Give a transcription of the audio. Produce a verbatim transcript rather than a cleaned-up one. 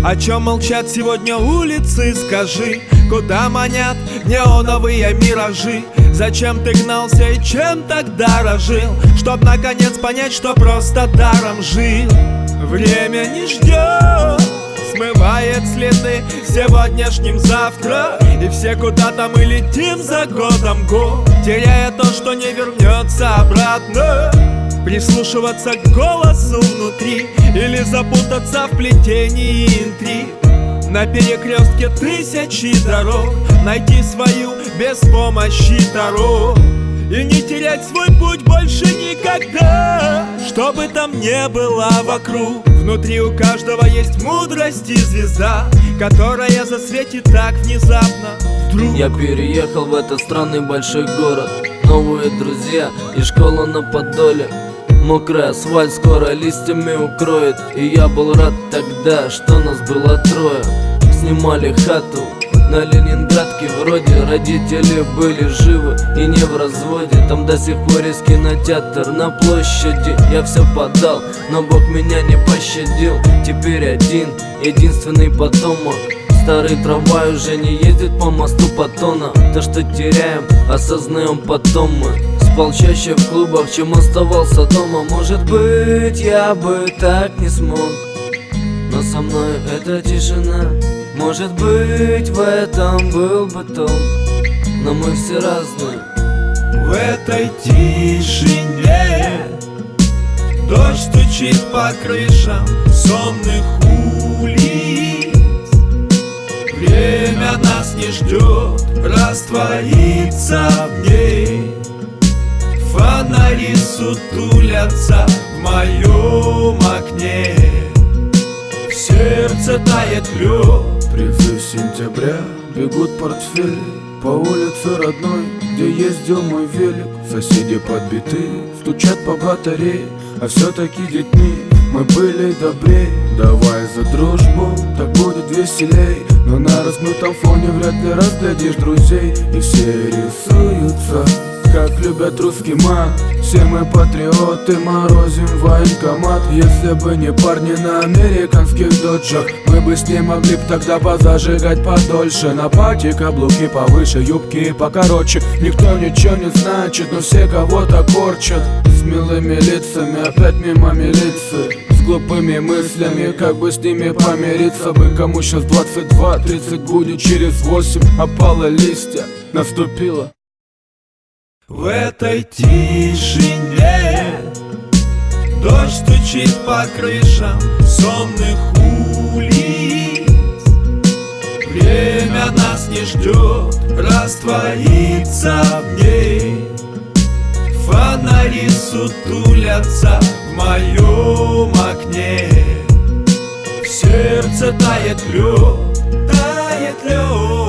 О чем молчат сегодня улицы, скажи? Куда манят неоновые миражи? Зачем ты гнался и чем так дорожил? Чтоб наконец понять, что просто даром жил. Время не ждет, смывает следы сегодняшним завтра. И все куда-то мы летим за годом год, теряя то, что не вернется обратно. Прислушиваться к голосу внутри или запутаться в плетении интриг. На перекрестке тысячи дорог найти свою без помощи Таро. И не терять свой путь больше никогда, что бы там ни было вокруг. Внутри у каждого есть мудрость и звезда, которая засветит так внезапно вдруг. Я переехал в этот странный большой город, новые друзья и школа на Подоле. Мокрый асфальт скоро листьями укроет, и я был рад тогда, что нас было трое. Снимали хату на Ленинградке, вроде родители были живы и не в разводе. Там до сих пор есть кинотеатр на площади. Я все подал, но Бог меня не пощадил. Теперь один, единственный потомок. Старый трамвай уже не ездит по мосту Паттона. То, что теряем, осознаем потом мы. Спал чаще в клубах, чем оставался дома. Может быть, я бы так не смог, но со мной эта тишина. Может быть, в этом был бы толк, но мы все разные. В этой тишине дождь стучит по крышам сонных улиц. Время нас не ждет, растворится в ней. Фонари сутулятся в моем окне. В сердце тает лед. Призыв сентября, бегут портфели по улице родной, где ездил мой велик. Соседи подбиты, стучат по батарее, а все-таки детьми мы были добрей. Давай за дружбу, так будет веселей. Но на размытом фоне вряд ли разглядишь друзей. И все рисуются, как любят русский мат. Все мы патриоты, морозим военкомат. Если бы не парни на американских доджах, мы бы с ней могли б тогда позажигать подольше. На пати каблуки повыше, юбки покороче. Никто ничего не значит, но все кого-то корчат. С милыми лицами опять мимо милиции, с глупыми мыслями, как бы с ними помириться бы. Кому сейчас двадцать два, тридцать будет через восемь. Опало листья, наступило. В этой тишине дождь стучит по крышам сонных улиц. Время нас не ждет, растворится в ней. Фонари сутулятся в моем окне. В сердце тает лед, тает лед.